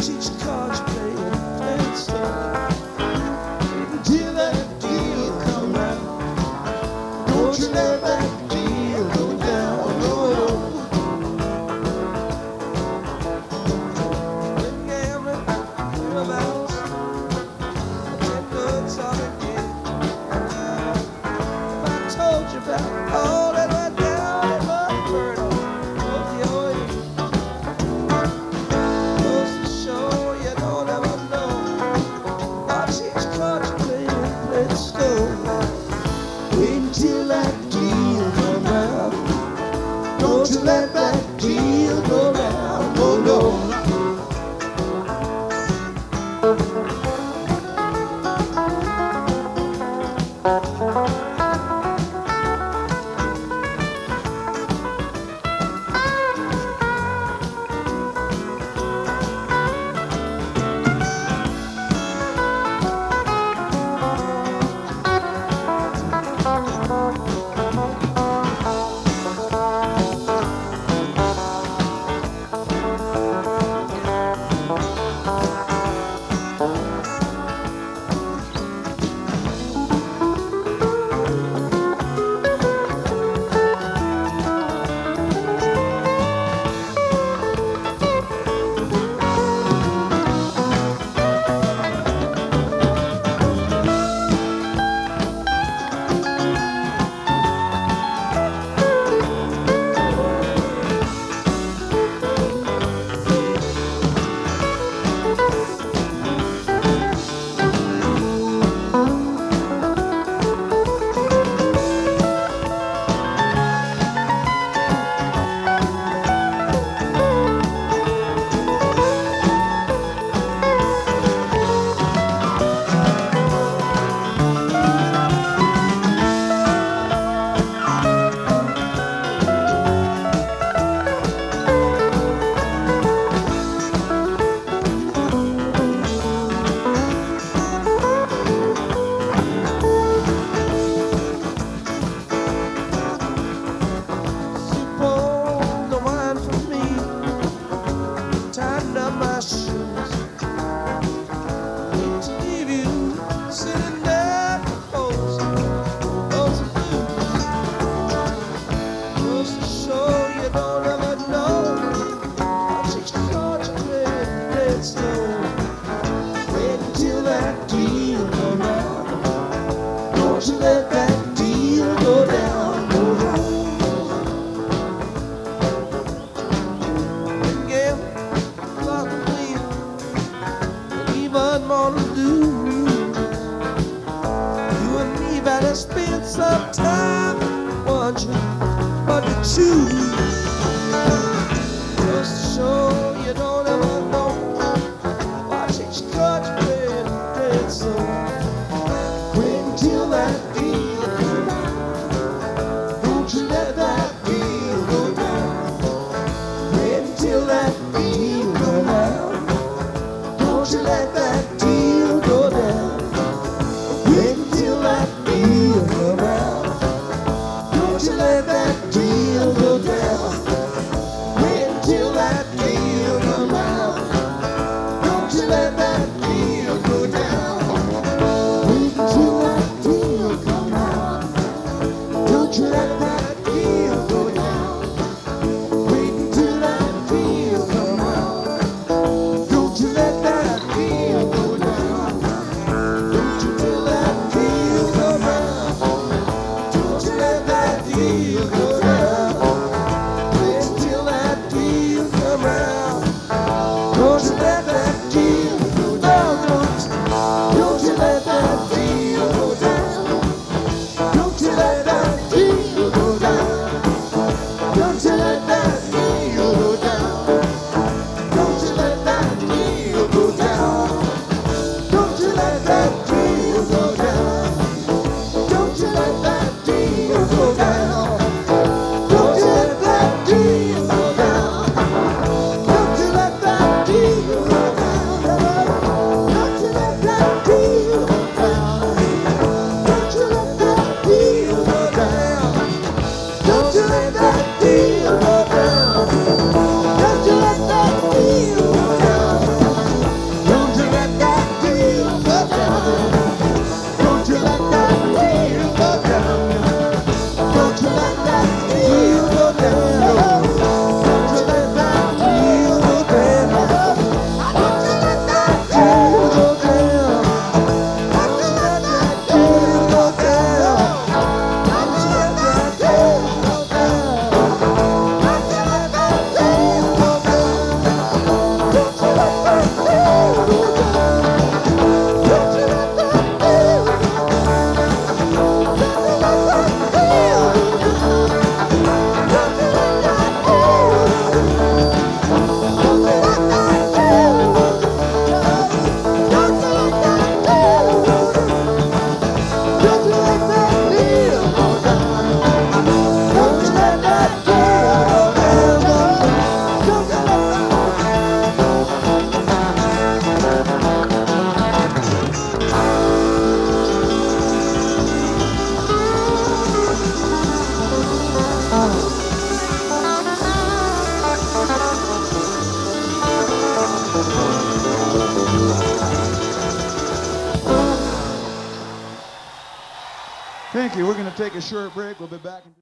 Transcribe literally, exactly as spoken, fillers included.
Watch each card you play and play it slow. Until that deal come out. Don't you let that deal go down. No, no. When gambling, whereabouts, ten goods on again. If I told you about all that went down in Mudburn, oh, yo, goes to show you don't ever know. Watch each card you play and play it slow. Wait until that deal come round. Don't you let that deal go round. Oh no. Spend some time wondering what to choose. Just to show you don't ever know. Watch each card you play and play it so. Wait until that deal comes out. Don't you let that deal go down. Wait until that deal comes out. Don't you let that deal go down. Wait until that deal come out. Don't you let that deal go down. Wait until that deal Thank you. We're going to take a short break. We'll be back in